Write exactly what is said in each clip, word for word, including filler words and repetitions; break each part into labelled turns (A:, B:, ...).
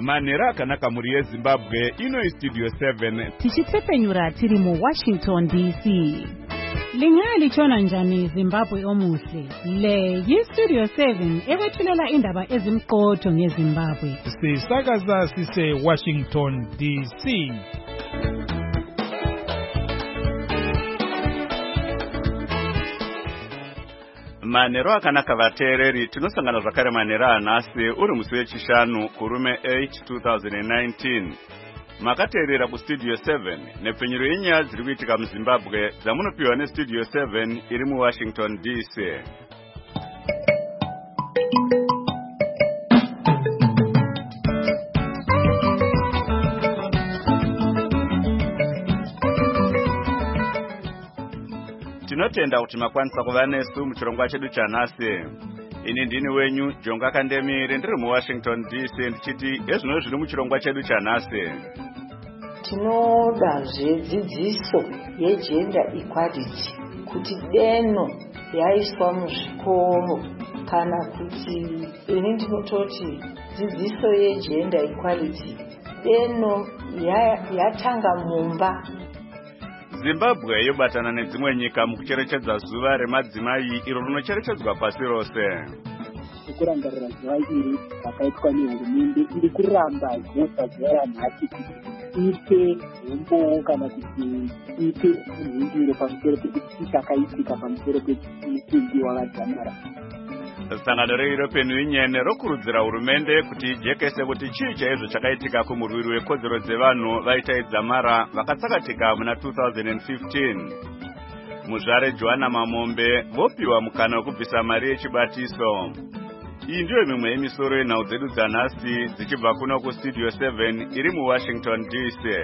A: Manera akanaka muri yeZimbabwe ino Studio seven
B: tichitsepenyura tiri mu Washington D C. Lingali chona njani Zimbabwe omuhle. Le yi Studio seven ewethulela indaba ezimqotho ngeZimbabwe.
C: Sisakaza sise Washington D C.
A: Manero akanaka vateereri tinosangana zvakare manera anasi uri musi wechishanu kurume eight two thousand nineteen. Makateerera ku Studio seven nepfenyuro yenyaya dziri kuitika muZimbabwe dzamunopiwa neStudio seven iri mu Washington D C. Tinotenda kuti makwanisa kuva nesu muchirongwa chedu chanhasi. Ini ndini wenyu Jonga Kandemire ndiri mu Washington D C ndichiti ezvino zviri muchirongwa chedu chanhasi.
D: Tinoda zvedzidziso yegender equality kuti deno yaiswa muzvikoro kana kuti ini ndinototi dzidziso yegender equality deno yatanga mumba.
A: Zimbabwe yobatana nedzimwe nyika mukucherechedza zuva remadzimai iro rinocherechedzwa pasi rose.
E: Kurangarira zuva iri rakaitwa nehurumende iri kuramba kupa zuva ranhasi kuti ipe hombo kana kuti ipe nhindiro pamusoro pekuti chakaitika pamusoro pemutumbi wakadzamara.
A: Sangano reEuropean Union rokurudzira hurumende kuti ijekese kuti chii chaizvo chakaitika kumurwiri wekodzero dzevanhu vaita idzamara vakatsakatika muna two thousand fifteen. Muzvare Joanna Mamombe vopiwa mukana wekubvisa mari yechibatiso. Iyi ndiyo mimwe yemisoro yenhau dzedu dzanhasi dzichibva kuno kuStudio seven iri mu Washington D C.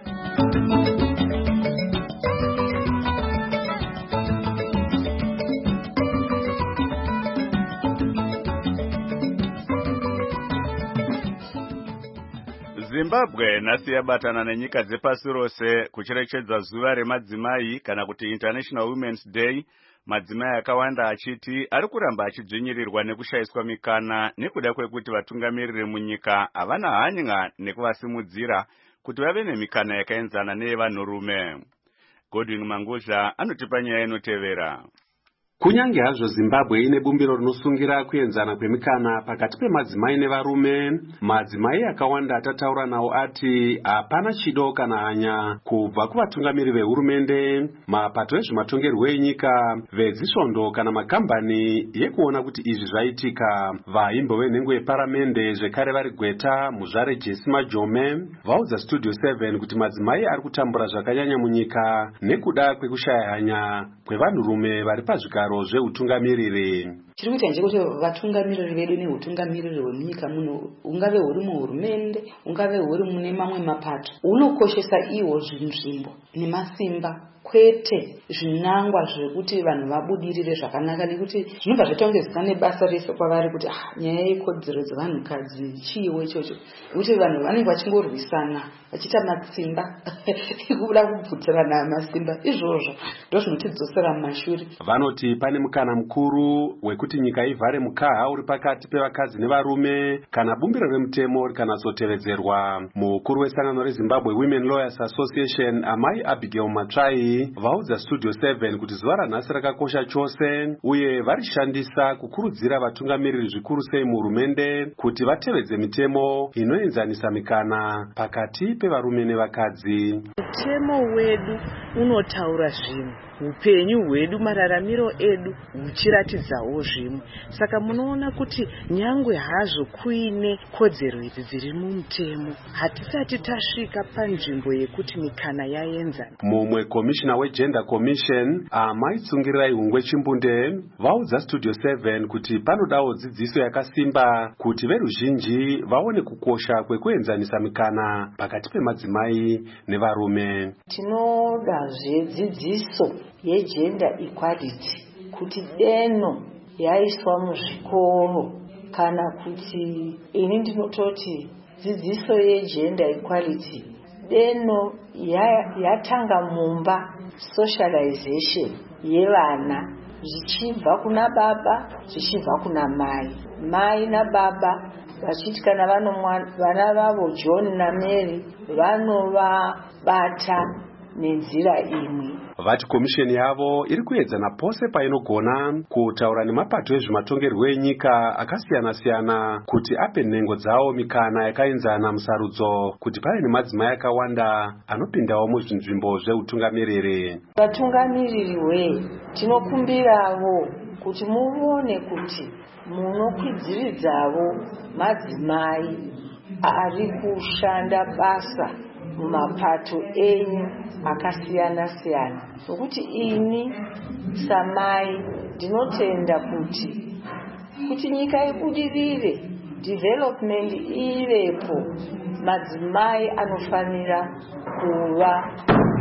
A: Zimbabwe nhasi yabatana nenyika dzepasi rose kucherechedza zuva remadzimai kana kuti International Women's Day. Madzimai akawanda achiti ari kuramba achidzvinyirirwa nekushayiswa mikana nekuda kwekuti vatungamiriri munyika havana hanya nekuvasimudzira kuti vave nemikana yakaenzana neyevanhurume. Godwin Manguzha anotipa nyaya inotevera.
F: Kunyange hazvo Zimbabwe ine bumbiro rinosungira kuenzana kwemikana pakati pemadzimai nevarume, madzimai akawanda atataura nawo ati hapana chido kana hanya kubva kuvatungamiri vehurumende, mapato ezvematongerwo enyika, vezisvondo kana makambani yekuona kuti izvi zvaitika. Vaimbo venhengo yeparamende zvekare vari Gweta, Muzvare Jesse Majome vaudza Studio seven kuti madzimai ari kutambura zvakanyanya munyika nekuda kwekushaya hanya kwevanhurume vari pazvigaro zveutungamiriri.
D: Chiri kuita nje kuti vatungamiriri vedu neutungamiriri hwemunyika muno, ungave huri muhurumende, ungave huri mune mamwe mapato, unokoshesa iwo zvinzvimbo nemasimba kwete zvinangwa zvekuti vanhu vabudirire zvakanaka, nekuti zvinobva zvatongezwa nebasa rese kwavari kuti ah, nyaya yekodzero dzevanhukadzi chiiwo ichocho, kuti vanhu vanenge vachingorwisana vachiita matsimba ekubuda kubvutsirana masimba. Izvozvo ndozvinotidzosera mumashure.
F: Vanoti pane mukana mukuru wekuti nyika ivhare mukaha uri pakati pevakadzi nevarume kana bumbiro remutemo rikanatsotevedzerwa. Mukuru wesangano reZimbabwe Women Lawyers Association Amai Abigail Matsvai vaudza Studio seven kuti zuva ranhasi rakakosha chose uye varishandisa kukurudzira vatungamiriri zvikuru sei muhurumende kuti vatevedze mitemo inoenzanisa mikana pakati pevarume nevakadzi.
G: Mutemo wedu unotaura zvinhu, upenyu hwedu, mararamiro edu huchiratidzawo zvimwe. Saka munoona kuti nyangwe hazvo kuine kodzero idzi dziri mumutemo, hatisati tasvika panzvimbo yekuti mikana yaenzana.
F: Mumwe komishina weGender Commission Amai Tsungirirai Hungwe Chimbunde vaudza Studio seven kuti panodawo dzidziso yakasimba kuti veruzhinji vaone kukosha kwekuenzanisa mikana pakati pemadzimai nevarume.
D: Tinodazve dzidziso yegender equality kuti deno yaiswa muzvikoro kana kuti ini ndinototi dzidziso yegender equality deno yatanga mumba, socialization yevana zvichibva kuna baba zvichibva kuna mai, mai nababa
H: vachiti kana vana vavo John naMary vanovabata nenzira imwe.
F: Vati komisheni yavo iri kuedza napose painogona kutaura nemapato ezvematongerwo enyika akasiyana-siyana kuti ape nhengo dzawo mikana yakaenzana musarudzo kuti pave nemadzimai akawanda anopindawo muzvinzvimbo zveutungamiriri.
H: Vatungamiriri we tinokumbirawo kuti muone kuti munokwidziridzawo madzimai ari kushanda basa mumapato enyu akasiyana-siyana, nokuti ini samai ndinotenda kuti kuti nyika ibudirire, development ivepo, madzimai anofanira kuva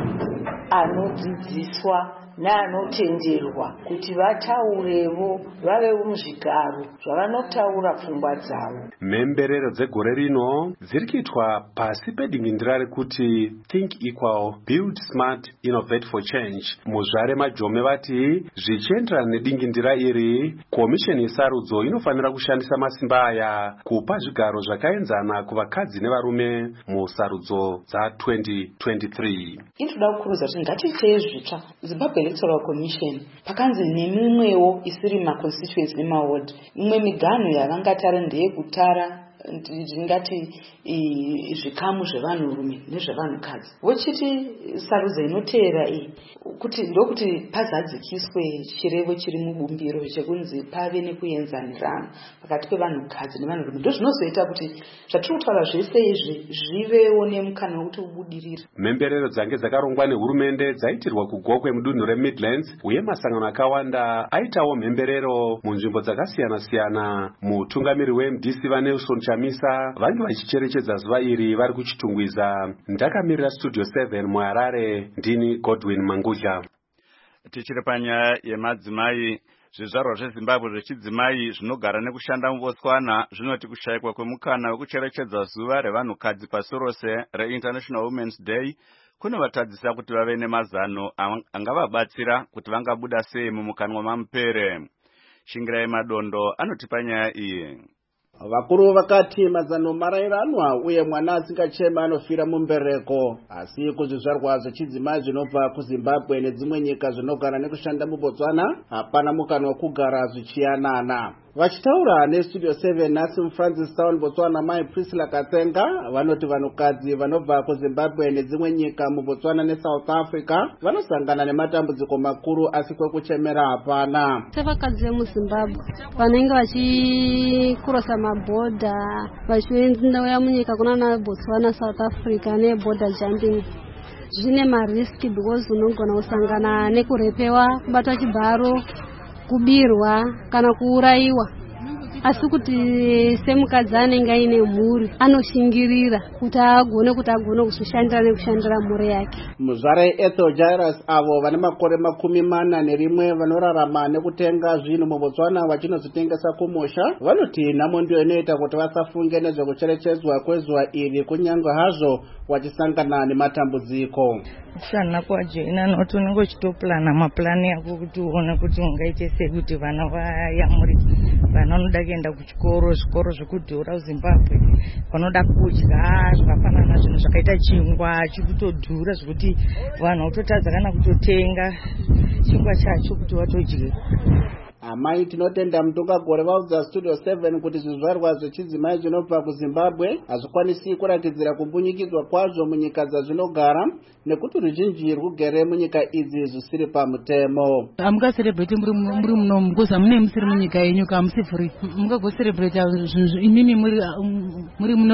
H: anodzidziswa neanotenderwa kuti vataurevo, vave muzvigaro zvavanotaura pfungwa dzavo.
F: Mhemberero dzegore rino dziri kuitwa pasi pedingindira rekuti Think Equal, Build Smart, Innovate for Change. Muzvare Majome vati zvichienderana nedingindira iri, komisheni yesarudzo inofanira kushandisa masimba aya kupa zvigaro zvakaenzana kuvakadzi nevarume musarudzo dza twenty twenty-three.
D: Inoda kukuruza kuti ngatiitei zvitsva. Zimbabwe Electoral Commission pakanzi nemimwewo isiri maconstituency nemaward, imwe miganho yavangatara ndeyekutara ndingati zvikamu zvevanhurume nezvevanhukadzi. Vochiti sarudzo inoteera iyi kuti ndokuti pazadzikiswe chirevo chiri mubumbiro chekunzi pave nekuenzanirana pakati pevanhukadzi nevanhurume. Ndo zvinozoita kuti zvatiri kutaura zvese izvi zvivewo nemukana wekuti ubudirire.
F: Mhemberero dzange dzakarongwa nehurumende dzaitirwa kugokwe mudunhu reMidlands, uye masangano akawanda aitawo mhemberero munzvimbo dzakasiyana-siyana. Mutungamiri weM D C vaNelson Chamisa vange vachicherechedza zuva iri vari kuchitungwiza. Ndakamirira Studio seven muHarare, ndini Godwin Mangudya.
A: Tichiri panyaya yemadzimai, zvizvarwa zveZimbabwe zvechidzimai zvinogara nekushanda muBotswana zvinoti kushayikwa kwemukana wekucherechedza zuva revanhukadzi pasi rose reInternational Women's Day kunovatadzisa kuti vave nemazano angavabatsira kuti vangabuda sei mumukanwa mamupere. Shingirai Madondo anotipa nyaya iyi.
I: Vakuru vakati mazano marairanwa uye mwana asingachema anofira mumbereko, asi kuzvizvarwa zvechidzimai zvinobva kuZimbabwe nedzimwe nyika zvinogara nekushanda muBotswana hapana mukana wekugara zvichiyanana. Vachitaura neStudio seven nhasi muFrancis Town Botswana, Mai Priscilla Katsenga vanoti vanhukadzi vanobva kuZimbabwe nedzimwe nyika muBotswana neSouth Africa vanosangana nematambudziko makuru asi kwekuchemera hapana.
J: Sevakadzi vemuZimbabwe vanenge vachikurosa mabhodha vachienda munyika kunana Botswana, South Africa neborder jumping zvine mariski because unogona kusangana nekurepewa, kubatwa chibharo, kubirwa kana kuuraiwa. Asi kuti semukadzi anenge aine mhuri anoshingirira kuti agone kuti agone kuzoshandira nekushandira mhuri yake.
I: Muzvare Ethel Jairus avo vane makore makumi mana nerimwe vanorarama nekutenga zvinhu muBotswana vachinozitengesa kumusha vanoti nhamo ndiyo inoita kuti vasafunge nezvekucherechedzwa kwezuva iri kunyange hazvo vachisangana nematambudziko.
K: Sana kwa joina noto unenge uchitoplana maplani yako kuti uone kuti ungaite sei kuti vana vayamuri vana vanoda kuenda kuchikoro, zvikoro zvekudhura kuZimbabwe, vanoda kudya zvakafanana zvinhu zvakaita chingwa chiri kutodhura zvekuti vanhu vototadza kana kutotenga chingwa chacho kuti vatodye.
I: Amai tinotenda mutungagore vaudza Studio seven kuti zvizvarwa zvechidzimai zvinobva kuZimbabwe hazvikwanisi kuratidzira kumbunyikidzwa kwazvo munyika dzazvinogara nekuti ruzhinji rwugere munyika idzi zvisiri pamutemo.
L: Amukaserebrate muri muno mukoza mune musiri munyika yenyu kamusi free. Mukagoserebrate imimi muri muri muno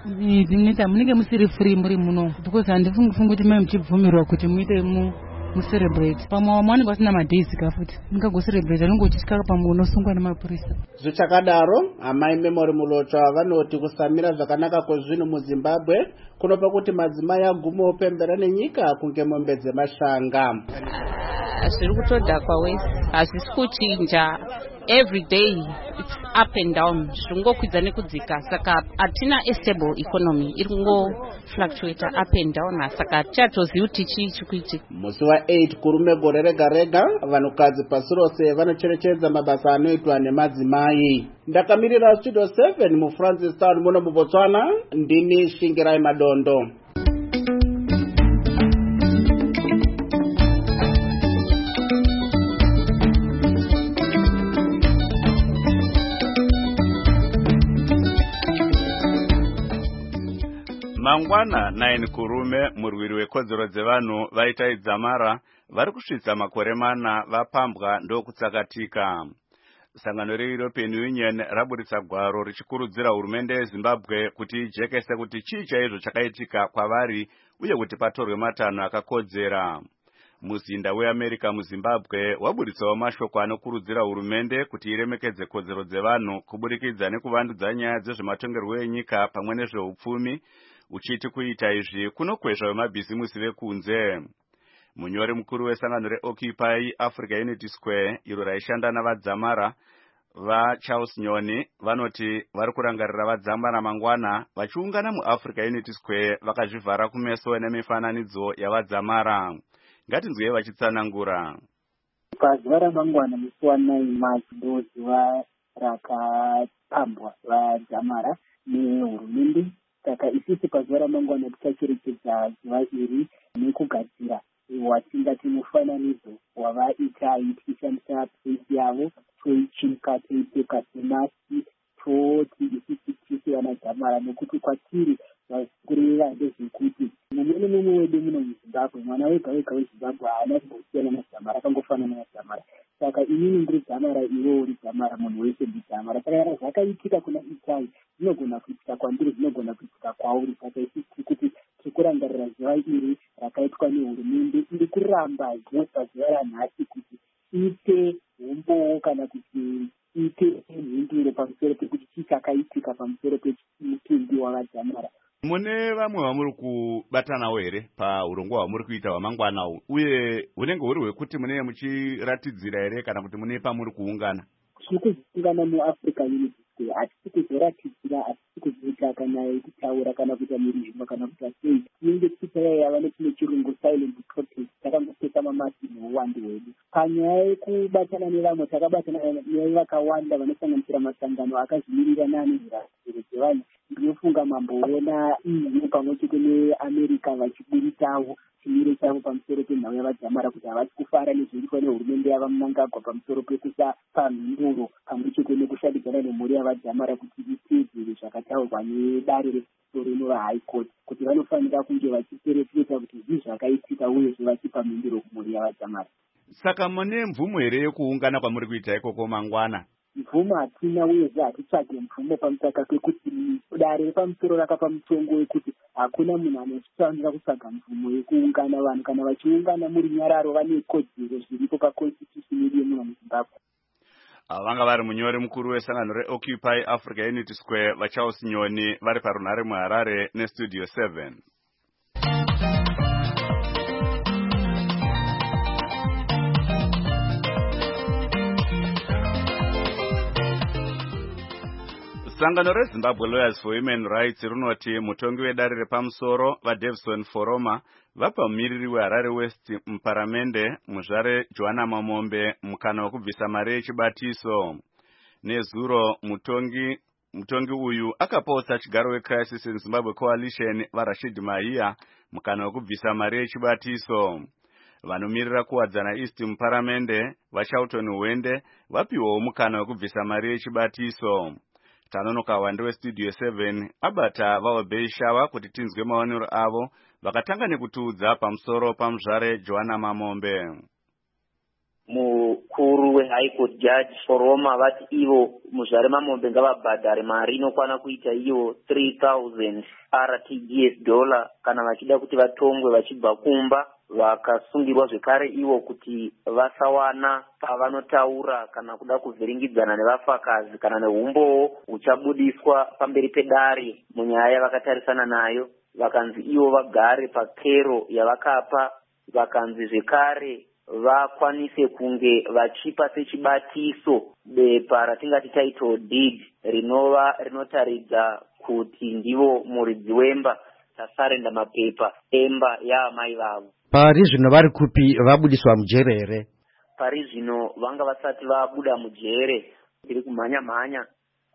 L: neta munenge musiri free muri muno because handifungi fungi kuti mai muchibvumirwa kuti muite mu celebrate pamwe mwana vasina madays kafuti mungago celebrate anongo uchisvika pamwe unosungwa nemapurisa.
I: Zvichakadaro amai Memory Mulotsva vanoti kusamira zvakanaka kwezvinhu muZimbabwe kunopa kuti madzimai agumewo pembera nenyika kunge mombe dzemashanga.
M: Zviri kutodhakwa wese hazvisi kuchinja, every day it's up and down, zvingokwidza nekudzika, saka hatina a stable economy, iri kungo fluctuate up and down, saka tichatoziva kuti chii chikuitika.
I: Musi wa8 kurume gore rega rega vanhukadzi pasi rose vanocherechedza mabasa anoitwa nemadzimai. ndakamirira studio seven mu Francistown muno mu Botswana ndini Shingirai Madondo.
A: Mangwana nine kurume murwiri wekodzero dzevanhu vaitaidza mara vari kusvitsa makore mana vapambwa ndokutsakatika. Sangano reEuropean Union raburitsa gwaro richikurudzira hurumende yeZimbabwe kuti ijekese kuti chii chaizvo chakaitika kwavari uye kuti patorwe matanho akakodzera. Muzinda weAmerica muZimbabwe waburitsawo mashoko anokurudzira hurumende kuti iremekedze kodzero dzevanhu kuburikidza nekuvandudza nyaya dzezvematongerwo enyika pamwe nezveupfumi, uchiti kuita izvi kunokwezva vemabhizimusi vekunze. Munyori mukuru wesangano reOccupy Africa Unity Square iro raishanda navadzamara vaCharles Nyoni vanoti vari kurangarira vadzamara mangwana vachiungana muAfrica Unity Square vakazvivhara kumeso nemifananidzo yavadzamara. Ngatinzwei vachitsanangura.
E: Pazuva ramangwana musi wa nine March ndozuva rakapambwa vadzamara nehurumende. Saka isisi pazuva ramangwana tichacherechedza zuva iri nekugadzira watingati mufananidzo wavaita tichishandisa pesi yavo toicheka toipfeka semasi toti isisi tisi vanadzamara nekuti kwatiri vakurira ndezvekuti mumwe mumwe wedu muno muZimbabwe mwana wega wega weZimbabwe haana kumbosiyana nadzamara akangofanana nadzamara. Saka inini ndiri dzamara iwewo uri dzamara munhu wese ndidzamara. Saka kana zvakaitika kuna Itai zvinogona kuitika kwandiri zvinogona kuitika kwauri. Saka isisi kuti tikurangarira zuva iri rakaitwa nehurumende iri kuramba pazuva ranhasi kuti ite umbowo kana kuti ite mhinduro pamusoro pekuti chii chakaitika pamusoro pemutumbi wavadzamara.
A: Mune vamwe vamuri kubatanawo here paurongwa hwamuri kuita hwamangwana uhu, uye hunenge huri hwekuti munenge muchiratidzira here kana kuti mune pamuri kuungana?
E: Tiri kuungana muAfrica Unity Square, hatisi kuzoratidzira, hatisi kuzoita kana kutaura kana kuita mirizhima kana kuita sei. Tinenge tichitayaya nechimwe chirungu silent protest, takangopfeka mamasi muuwandu hwedu. Panyaya yekubatana nevamwe takabatana nevakawanda vanosanganisira masangano akazvimirira neanezviraziro dzevanhu. Ndinofunga mamboona iyi pamwe chete neAmerica vachiburitawo chimiro chavo pamusoro penhau yavadzamara kuti havasi kufara nezviriitwa nehurumende yava Mnangagwa pamusoro pekusapa mhinduro pamwe chete nekushandidzana nemhuri yavadzamara kuti itedzere zvakataurwa nedare resoro inova High Court kuti vanofanira kunge vachipereketa kuti zvii zvakaitika uyezve vachipa mhinduro kumhuri yavadzamara.
A: Saka mune mvumo here yekuungana kwamuri kuita ikoko mangwana?
E: Mvumo hatina uyezve hatitsvage mvumo pamusaka pekuti dare repamusoro rakapa mutongo wekuti hakuna munhu anofanira kutsvaga mvumo yekuungana vanhu kana vachiungana muri nyararo vane kodzero zviripo paconstitution iri yemuno muZimbabwe.
A: Vanga vari munyori mukuru wesangano reOccupy Africa Unity Square vaCharles Nyoni vari parunhare muHarare nestudio seven. Sangano reZimbabwe Lawyers for Human Rights rinoti mutongi wedare repamusoro vaDavison Foroma vapa mumiriri weHarare West muparamende muzvare Joanna Mamombe mukana wekubvisa mari yechibatiso. Nezuro mutongi mutongi uyu akaposta chigaro weCrisis in Zimbabwe Coalition vaRashid Mahia mukana wekubvisa mari yechibatiso. Vanomirira kuwadzana East muparamende vaCharlton Wende vapiwawo mukana wekubvisa mari yechibatiso. Tanonoka wande westudio seven abata vaobeshava kuti tinzwe maonero avo vakatanga nekutiudza pamusoro pamuzvare Joanna Mamombe.
N: Mukuru weHigh Court Judge Foroma vati ivo muzvare Mamombe ngavabhadhare mari inokwana kuita iyo three thousand R T G S dollar kana vachida kuti vatongwe vachibva kumba. Vakasungirwa zvekare ivo kuti vasawana pavanotaura kana kuda kuvhiringidzana nevafakazi kana neumbowo huchabudiswa pamberi pedare munyaya yavakatarisana nayo. Vakanzi ivo vagare pakero yavakapa. Vakanzi zvekare vakwanise kunge vachipa sechibatiso bepa ratingati title deed rinova rinotaridza kuti ndivo muridzi wemba tasarenda mapepa emba yaamai vavo.
O: Pari zvino vari kupi vabudiswa mujere here?
N: Pari zvino vanga vasati vabuda mujere, tiri kumhanya mhanya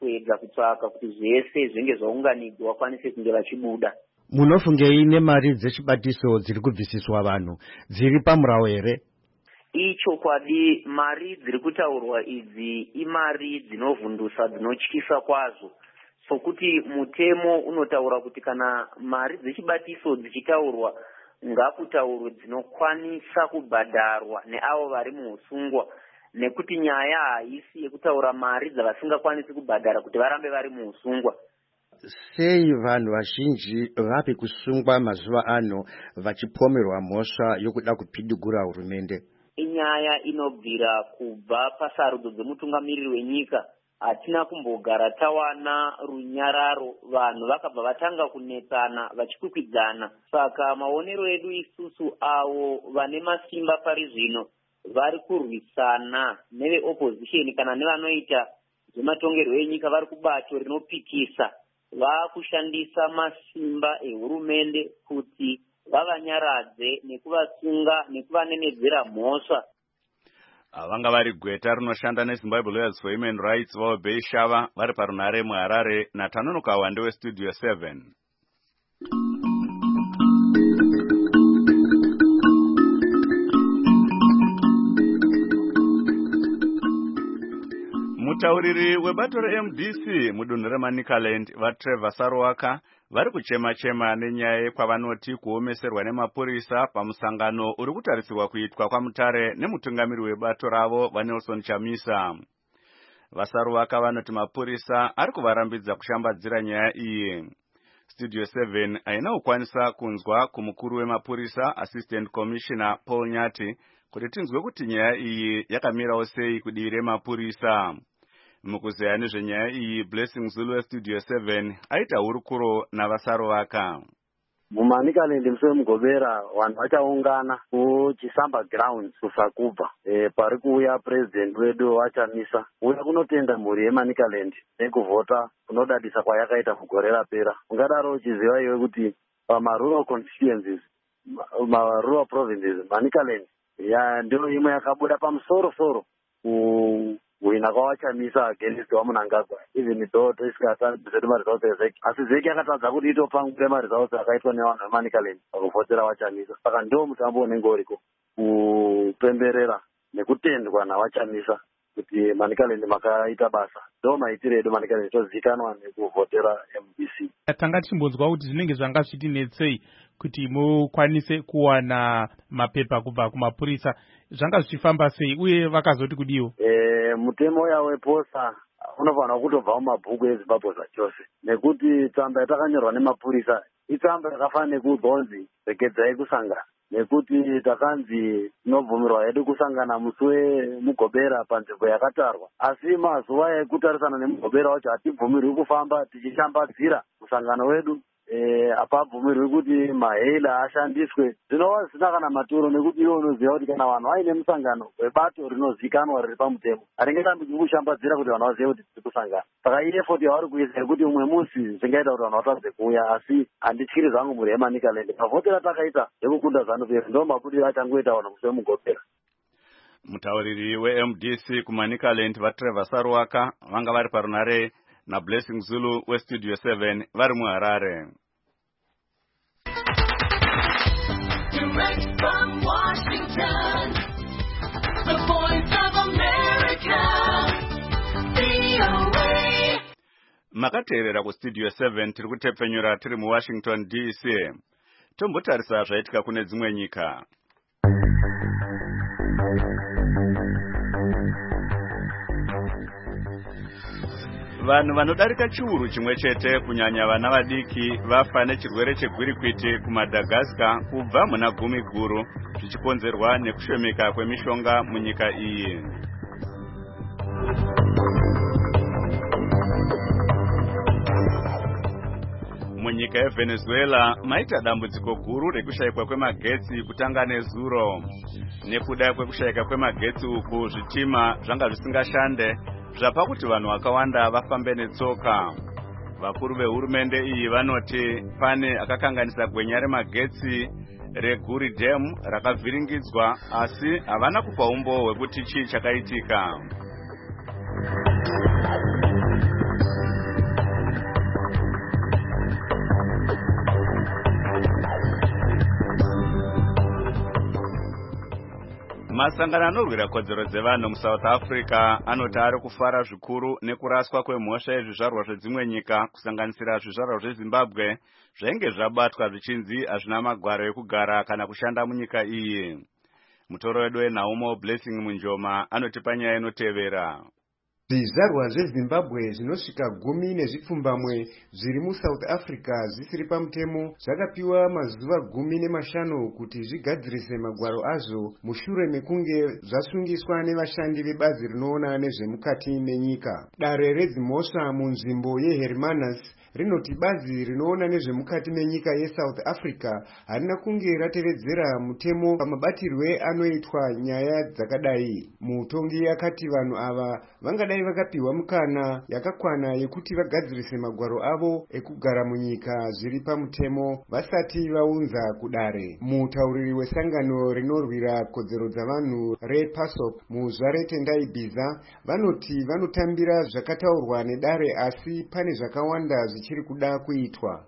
N: kuedza kutsvaka kuti zvese zvinge zvaunganidzwa vakwanise kunge vachibuda.
O: Munofungei nemari dzechibatiso dziri kubvisiswa vanhu dziri pamurawo here?
N: Ichokwadi, mari dziri kutaurwa idzi imari dzinovhundusa, dzinotyisa kwazvo. Sokuti mutemo unotaura kuti kana mari dzechibatiso dzichitaurwa ngakutaurwe dzinokwanisa kubhadharwa neavo vari muusungwa, nekuti nyaya haisi yekutaura mari dzavasingakwanisi kubhadhara kuti varambe vari muusungwa.
O: Sei vanhu vazhinji vapi kusungwa mazuva ano vachipomerwa mhosva yokuda kupidigura hurumende?
N: Inyaya inobvira kubva pasarudzo dzemutungamiriri wenyika. Hatina kumbogara tawana runyararo, vanhu vakabva vatanga kunetsana vachikwikwidzana. Saka maonero edu isusu avo vane masimba pari zvino vari kurwisana neve opposition kana nevanoita zvematongerwo enyika vari kubato rinopikisa, vakushandisa masimba ehurumende kuti vavanyaradze nekuvasunga nekuvanenedzera mhosva.
A: Vanga vari gweta rinoshanda neZimbabwe Lawyers for Human Rights vaobei Shava vari parunhare muHarare naTanonoka Wande weStudio seven. Mutauriri webato reM D C mudunhu reManicaland vaTrevor Sarwaka vari kuchema-chema nenyaya kwavanoti kuomeserwa nemapurisa pamusangano uri kutarisirwa kuitwa kwaMutare nemutungamiri webato ravo vaNelson Chamisa. Vasarwaka vanoti mapurisa ari kuvarambidza kushambadzira nyaya iyi. Studio seven haina kukwanisa kunzwa kumukuru wemapurisa Assistant Commissioner Paul Nyati kuti tinzwe kuti nyaya iyi yakamirawo sei kudivi remapurisa. Mukuzeya nezvenyaya iyi, Blessing Zulu weStudio seven aita hurukuro navasarwaka.
P: Mumanicaland musi weMugobera vanhu vachaungana kuChisamba Grounds kuSakubva e, pari kuuya president wedu waChamisa uya kunotenda mhuri yeManicaland nekuvhota kunodadisa kwayakaita mugore rapera. Ungadaro uchiziva iwe kuti pamarural constituencies, marural provinces, Manicaland ya ndio imwe yakabuda pamusoro soro ku wina kwawachamisa against wamunangagwa, even though tisikatambise mari zvawo dzezeki, asi zeki yakatadza kuti itopangure mari zvawo dzakaitwa nevanhu veManicaland pakuvhotera wachamisa. Saka ndio mutambo unenge uriko kupemberera nekutendwa nawachamisa kuti Manicaland makaita basa. Ndo maitiro edu Manicaland tozikanwa nekuvhotera M D C.
C: Tanga tichimbonzwa kuti zvinenge zvanga zvitinetsei kuti mukwanise kuwana mapepa kubva kumapurisa, zvanga zvichifamba sei uye vakazoti kudiwo?
P: Eh, mutemo yawo weposa unofanira kutobva mumabhuku eZimbabwe zvachose, nekuti tsamba yatakanyorwa nemapurisa itsamba yakafanira nekunzi rekedzai kusangana, nekuti takanzi tinobvumirwa hedu kusangana musi weMugobera panzvimbo yakatarwa, asi mazuva ekutarisana neMugobera wacho hatibvumirwi kufamba tichishambadzira musangano wedu. Eh, apabvumirwi kuti mahaila ashandiswe. Zvinova zvisina kana maturo, nekuti iwe unoziva kuti kana vanhu vaine musangano webato rinozikanwa riri pamutemo haringatambi kushambadzira kuti vanhu vazive kuti tiri kusangana. Saka iye foti yavari kuisa yekuti umwe musi zvingaita kuti vanhu vatadze kuuya, asi handityiri zvangu mhuri yeManicaland. Mavhotera takaita ekukunda ZANU-PF ndo mabudiro achangoita vanhu musi weMugobera.
A: Mutauriri weM D C kuManicaland vaTrevor Sarwaka vanga vari parunhare naBlessing Zulu weStudio seven vari muHarare. Direct from Washington, the voice of America, V O A. Makateerera kuStudio seven tiri kutepfenyura tiri muWashington D C. Tombotarisa zvaitika kune dzimwe nyika. Vanhu vanodarika chiuru chimwe chete kunyanya vana vadiki vafa nechirwere chegwirikwiti kuMadagascar kubva muna gumi guru zvichikonzerwa nekushomeka kwemishonga munyika iyi. Munyika yeVenezuela maita dambudziko guru rekushayikwa kwemagetsi kutanga nezuro. Nekuda kwekushayika kwemagetsi uku zvitima zvanga zvisingashande zvapa kuti vanhu vakawanda vafambe netsoka. Vakuru vehurumende iyi vanoti pane akakanganisa gwenya remagetsi reGuri Dam rakavhiringidzwa, asi havana kupa umbo hwekuti chii chakaitika. masangano anorwira kodzero dzevanhu muSouth Africa anoti ari kufara zvikuru nekuraswa kwemhosva yezvizvarwa zvedzimwe nyika kusanganisira zvizvarwa zveZimbabwe zvainge zvabatwa zvichinzi hazvina magwaro ekugara kana kushanda munyika iyi. Mutoro wedu weNaumo Blessing Munjoma anotipa nyaya inotevera.
Q: Zvizvarwa zveZimbabwe zvinosvika gumi nezvipfumbamwe zviri muSouth Africa zvisiri pamutemo zvakapiwa mazuva gumi nemashanu kuti zvigadzirise magwaro azvo mushure mekunge zvasungiswa nevashandi vebazi rinoona nezvemukati menyika. Dare redzimhosva munzvimbo yeHermanus rinoti bazi rinoona nezvemukati menyika yeSouth Africa harina kunge ratevedzera mutemo pamabatirwe anoitwa nyaya dzakadai. Mutongi akati vanhu ava vangadai vakapiwa mukana yakakwana yekuti vagadzirise magwaro avo ekugara munyika zviri pamutemo vasati vaunza kudare. Mutauriri wesangano rinorwira kodzero dzavanhu rePASOK muzvare Tendai Bhiza vanoti vanotambira zvakataurwa nedare asi pane zvakawanda zvichiri kuda kuitwa.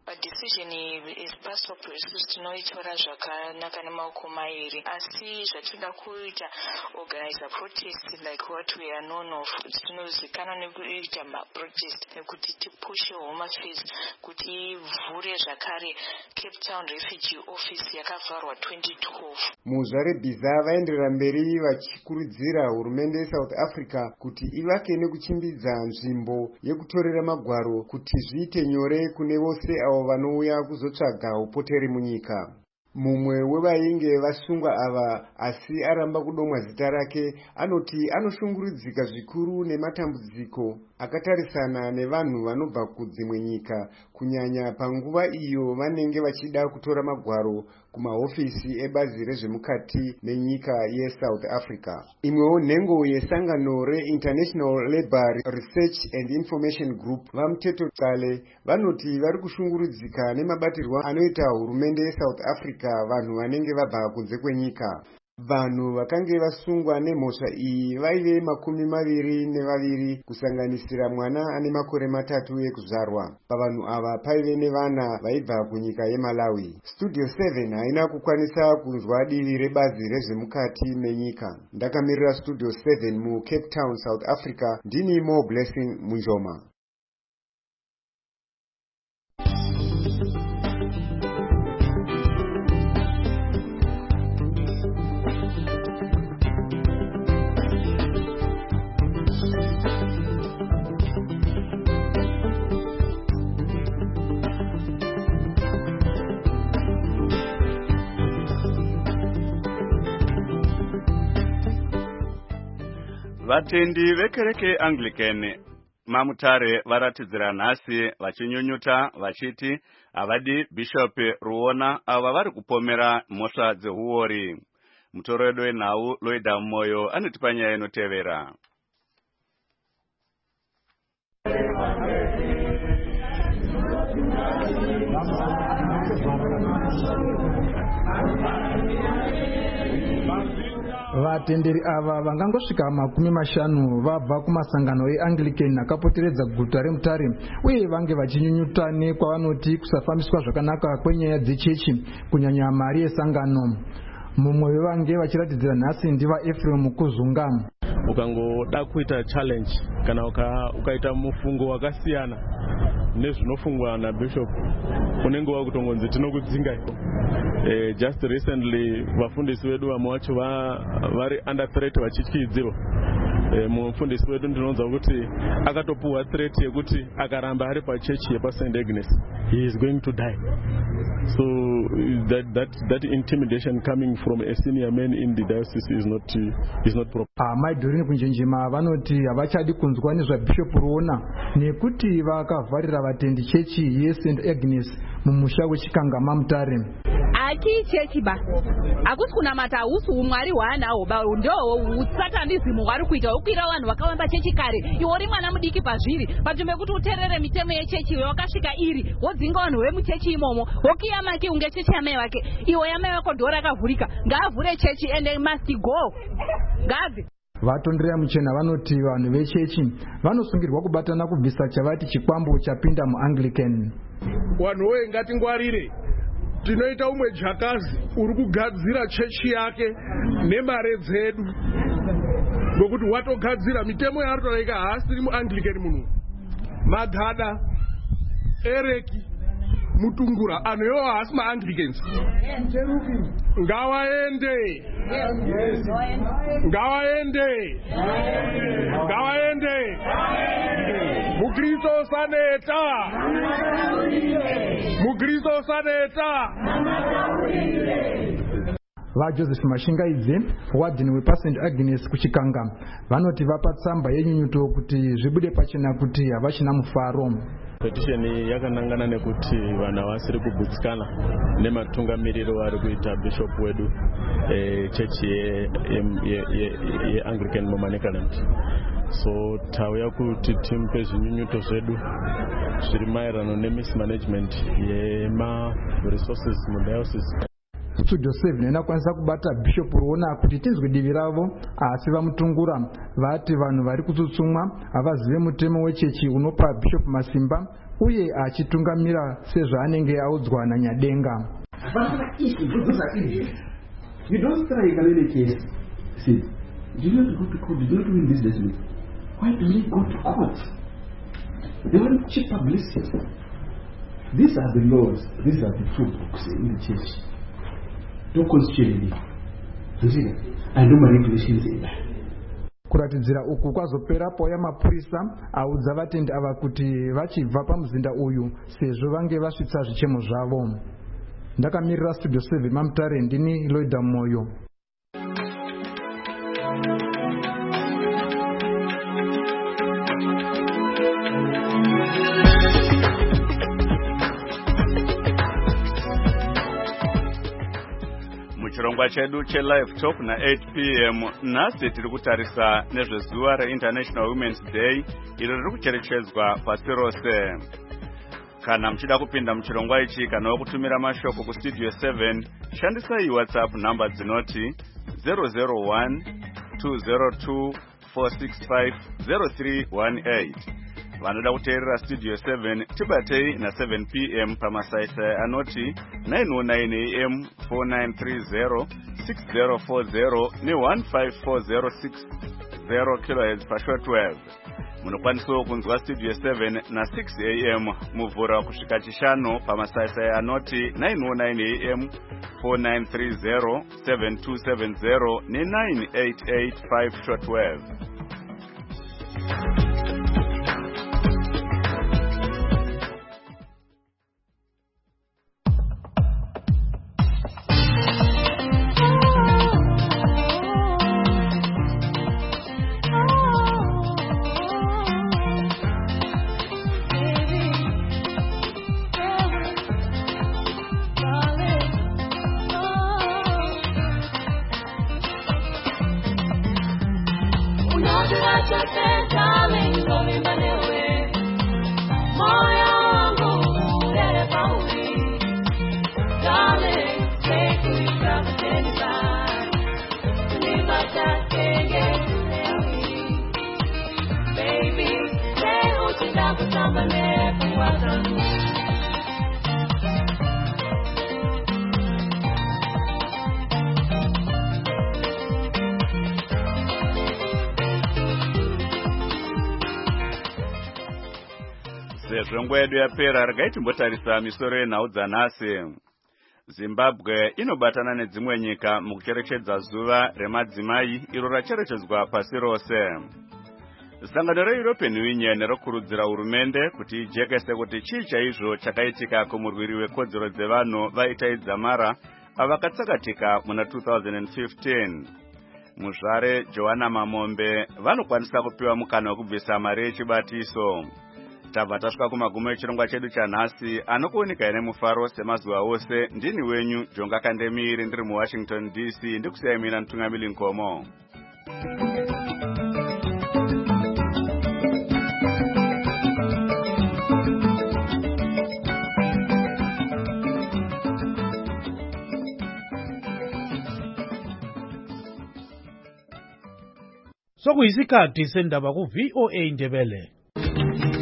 R: PASOK tinoitora zvakanaka nemaoko mairi asi zvatinoda kuita organize protest like what we are known of tinozikana nekuita maprotest nekuti tipushe Home Affairs kuti ivhure zvakare Cape Town Refugee Office yakavharwa twenty twelve.
Q: Muzvare Bhiza vaenderera mberi vachikurudzira hurumende yeSouth Africa kuti ivake nekuchimbidza nzvimbo yekutorera magwaro kuti zviite nyore kune vose avo vanouya kuzotsvaga upoteri munyika. Mumwe wevainge vasungwa ava asi aramba kudomwa zita rake anoti anoshungurudzika zvikuru nematambudziko akatarisana nevanhu vanobva kudzimwe nyika kunyanya panguva iyo vanenge vachida kutora magwaro kumahofisi ebazi rezvemukati nenyika yeSouth Africa. Imwewo nhengo yesangano reInternational Labour Research and Information Group vamuteto Kale vanoti vari kushungurudzika nemabatirwa anoita hurumende yeSouth Africa vanhu vanenge vabva kunze kwenyika. Vanhu vakange vasungwa nemhosva iyi vaive makumi maviri nevaviri kusanganisira mwana ane makore matatu ekuzvarwa. Pavanhu ava paive nevana vaibva kunyika yeMalawi. Studio seven haina kukwanisa kunzwa divi rebazi rezvemukati menyika. Ndakamirira Studio seven mu Cape Town, South Africa. Ndini Mo Blessing Munjoma.
A: Vatendi vekereke Anglican Mamutare varatidzira nhasi vachinyunyuta vachiti avadi Bishop Ruona ava vari kupomera mhosva dzehuori. Mutoro wedu weNhau Loida Moyo anotipa nyaya inotevera.
S: Vatenderi ava vangangosvika makumi mashanu vabva kumasangano eAnglican akapoteredza guta reMutare uye vange vachinyunyuta nekwavanoti kusafambiswa zvakanaka kwenyaya dzechechi kunyanya mari yesangano. Mumwe wevange vachiratidzira nhasi ndiva Ephraim Kuzunga.
T: Ukangoda kuita challenge kana ukaita mufungo wakasiyana nezvinofungwa naBishop unenge wakutongonzi tinokudzinga. Uh, just recently vafundisi vedu vamwe vacho vari under threat vachityidzirwa. Uh, mufundisi wedu ndinonzwa kuti akatopuwa threat yekuti akaramba ari pachechi yepa Saint Agnes he is going to die. So that that that intimidation coming from a senior man in the diocese is not uh, is not proper.
S: Ah, maidhorini kunjenjema vanoti havachadi kunzwa nezvaBishop Ruona nekuti vakavharira vatendi chechi yeSaint Agnes mumusha wechikanga maMutare.
U: Aki chechi ba akusi kunamata hausi umwari hwaanaho ba ndoho usatandizimu hwari kuita ukwira vanhu vakawamba chechi kare iwori mwana mudiki pazviri panzvimbo yekuti uterere mitemo yechechi iwe wakasvika iri wodzinga vanhu vemuchechi imomo wokiyamaki unge chechi yamai vake iwe yamai vako ndo rakavhurika ngaavhure chechi and they must go ngabve.
S: Vatondera muchena vanoti vanhu vechechi vanosungirwa kubatana kubvisa chavati chikwambo chapinda muAnglican.
V: Vanhu woye ngatingwarire
B: tinoita umwe jakazi uri kugadzira chechi yake nemare dzedu ngokuti watogadzira mitemo yaaritoraika haasiri muanglican munhu Magada Ereki Mutungura anhu iwo haasi maanglicans ngawaende ngawaende ngawaende mukristo saneta mukristo saneta
S: vaJoseph Mashingaidze wadhini wepaSaint Agnes kuchikanga vanoti vapa tsamba yenyunyuto kuti zvibude pachena kuti havachina mufaro.
T: Petition yakanangana nekuti vana vasiri kubutsikana nematungamiriro ari kuita bishop wedu e, chechi yeAnglican Momanicaland. So tauya kuti timupe zvinyunyuto zvedu zviri maererano nemismanagement yema resources mudiocese.
S: Studio seven inakwanisa kubata Bishop Ruona kuti tinzwe divi ravo asi vamutungura vati vanhu vari kutsutsumwa havazive mutemo wechechi unopa Bishop masimba uye achitungamira sezvaanenge audzwa naNyadenga.
V: You don't try Galilei case. See, you don't go to court, you don't win this judgment. Why do you go to court? They want cheap publicity. These are the laws, these are the true books in the church. Don't constitution it. I know manipulations in that.
S: Kuratidzira uku kwazoperapo yamapurisa audza vatendi ava kuti vachibva pamuzinda uyu sezvo vange vasvitsa zvichemo zvavo. Ndakamirira Studio seven Mamutare ndini Loida Moyo.
A: Chirongwa chedu che live talk na eight p m nasi tiri kutarisa nezvezuva reInternational Women's Day iro riri kucherechedzwa pasi rose. Kana muchida kupinda muchirongwa ichi kana kutumira mashoko ku Studio seven shandisai WhatsApp number dzinoti zero zero one two zero two four six five zero three one eight. Vanoda kuteerera Studio seven tibatei na seven p m pamasaisai anoti nine oh nine a m four nine three zero six zero four zero ne one five four zero six zero kilohertz pa shortwave. Munokwanisawo kunzwa Studio seven na six a m muvhura kusvika chishanu pamasaisai anoti nine oh nine a m four nine three zero seven two seven zero ne nine eight eight five shortwave. Sezvo yedu yapera regai timbotarisa misoro yenhau dzanhasi. Zimbabwe inobatana nedzimwe nyika mukucherechedza zuva remadzimai iro racherechedzwa pasi rose. Sangano reEuropean Union rokurudzira hurumende kuti ijekese kuti chii chaizvo chakaitika kumurwiri wekodzero dzevanhu vaitaidza mara avakatsakatika muna two thousand fifteen. Muzvare Joanna Mamombe vanokwanisa kupiwa mukana wekubvisa mari yechibatiso. Tabva tasvika kumagumo echirongwa chedu chanhasi anokuoneka ine mufaro semazuva ose. Ndini wenyu Jonga Kandemiri ndiri muWashington D C ndikusiyai mina Mutungamiri Nkomo.
C: Sokuyisikhathi sendaba ku V O A Ndebele.